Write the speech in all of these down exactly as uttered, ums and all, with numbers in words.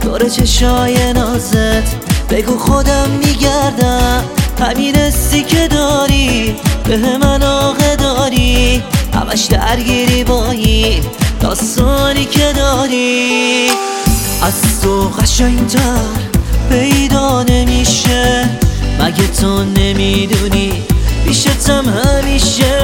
دور چشای نازت بگو خودم میگردم. همین حسی که داری به من علاقه داری، همش درگیری با این داستانی که داری. از تو قشنگتر پیدا نمیشه، مگه تو نمیدونی پیشتم همیشه.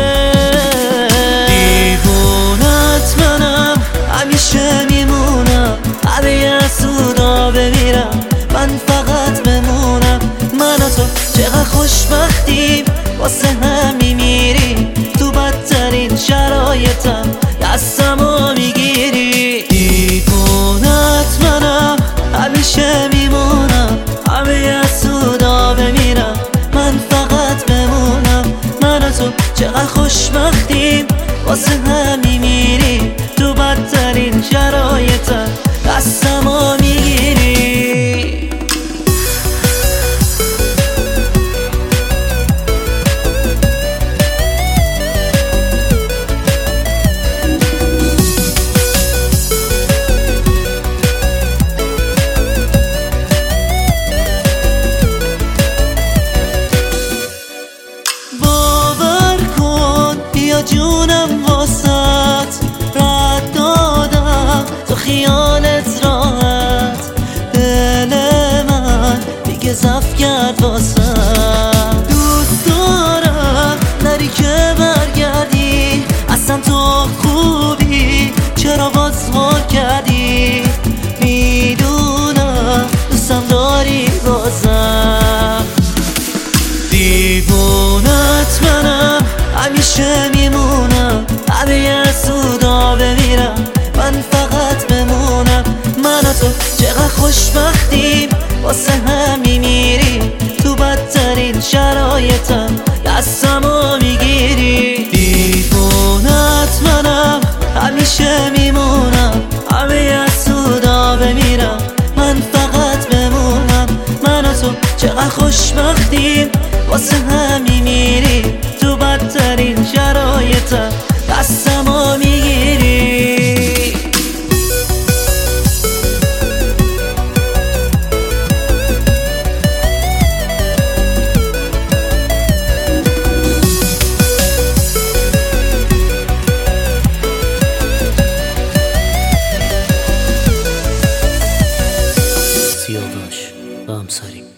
دیوونت منم همیشه میمونم، همه سودا بمیرم من فقط بمونم. من و تو چقدر خوشبختیم واسه هم میمیریم، تو بدترین شرایطم دستمو میگیری. دیوونت منم همیشه میمونم، همه سودا بمیرم من فقط بمونم. من و تو چقدر خوشبختیم واسه هم میمیریم، تو بدترین شرایطم دستمو میگیری. جونم واسط رد دادم تو خیالت راحت، دل من دیگه زف کرد واسط. دوست دارم نری که برگردی، اصلا تو خوبی چرا باز غار کردی. میدونم دوستم داری بازم. دیوونت منم همیشه میمونم، همه سودا بمیرم من فقط بمونم. من و تو چقدر خوشبختیم واسه هم میمیریم، تو بدترین شرایطم دستمو میگیری. دیوونت منم همیشه میمونم، همه سودا بمیرم من فقط بمونم. من و تو چقدر خوشبختیم واسه هم میمیریم، تو بدترین شرایطم دستمو میگیری. سیاوش و همسری